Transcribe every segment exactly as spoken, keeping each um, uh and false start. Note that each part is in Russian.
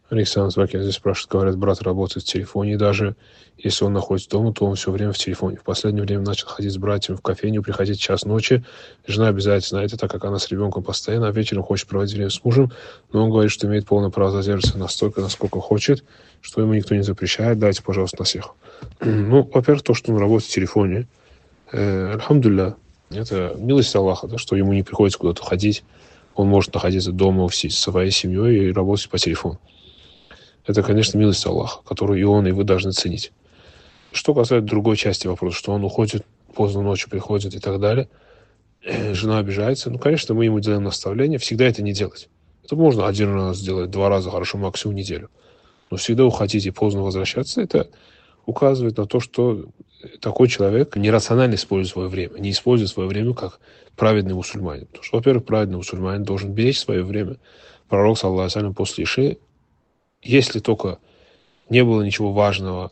Александр Звакин здесь спрашивает, говорят, брат работает в телефоне, и даже если он находится дома, то он все время в телефоне. В последнее время начал ходить с братьями в кофейню, приходить в час ночи. Жена обязательно знает это, так как она с ребенком постоянно, а вечером хочет проводить время с мужем, но он говорит, что имеет полное право задерживаться настолько, насколько хочет, что ему никто не запрещает. Дайте, пожалуйста, насиху. Ну, во-первых, то, что он работает в телефоне, э, альхамдулилля, это милость Аллаха, да, что ему не приходится куда-то ходить. Он может находиться дома со своей семьей и работать по телефону. Это, конечно, милость Аллаха, которую и он, и вы должны ценить. Что касается другой части вопроса, что он уходит, поздно ночью приходит и так далее, жена обижается. Ну, конечно, мы ему делаем наставление, всегда это не делать. Это можно один раз сделать, два раза, хорошо, максимум неделю. Но всегда уходить и поздно возвращаться, это указывает на то, что такой человек нерационально использует свое время, не использует свое время как праведный мусульманин. Потому что, во-первых, праведный мусульманин должен беречь свое время. Пророк, саллаллаху алейхи ва саллям, после иши, если только не было ничего важного,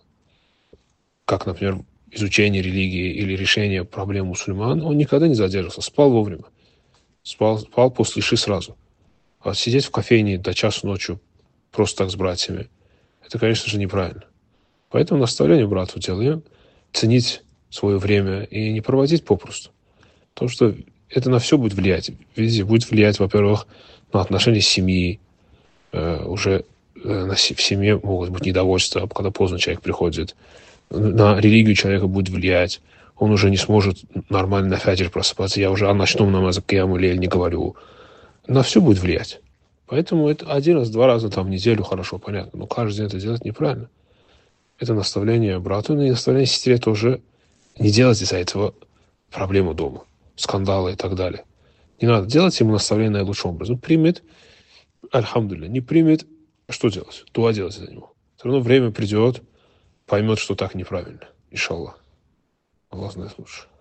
как, например, изучение религии или решение проблем мусульман, он никогда не задерживался, спал вовремя. Спал, спал после иши сразу. А сидеть в кофейне до часу ночью просто так с братьями, это, конечно же, неправильно. Поэтому наставление брату делаем ценить свое время и не проводить попросту. Потому что это на все будет влиять. Видите, будет влиять, во-первых, на отношения семьи. Э, уже э, на, в семье могут быть недовольства, когда поздно человек приходит. На религию человека будет влиять. Он уже не сможет нормально на фаджр просыпаться. Я уже о ночном намазе кияму лейль не говорю. На все будет влиять. Поэтому это один раз, два раза там в неделю хорошо, понятно. Но каждый день это делать неправильно. Это наставление брату, но и наставление сестре тоже. Не делать из-за этого проблему дома, скандалы и так далее. Не надо делать ему наставление наилучшим образом. Примет, альхамдулилля. Не примет, что делать? Дуа делать за него. Все равно время придет, поймет, что так неправильно. Иншаллах. Аллах знает лучше.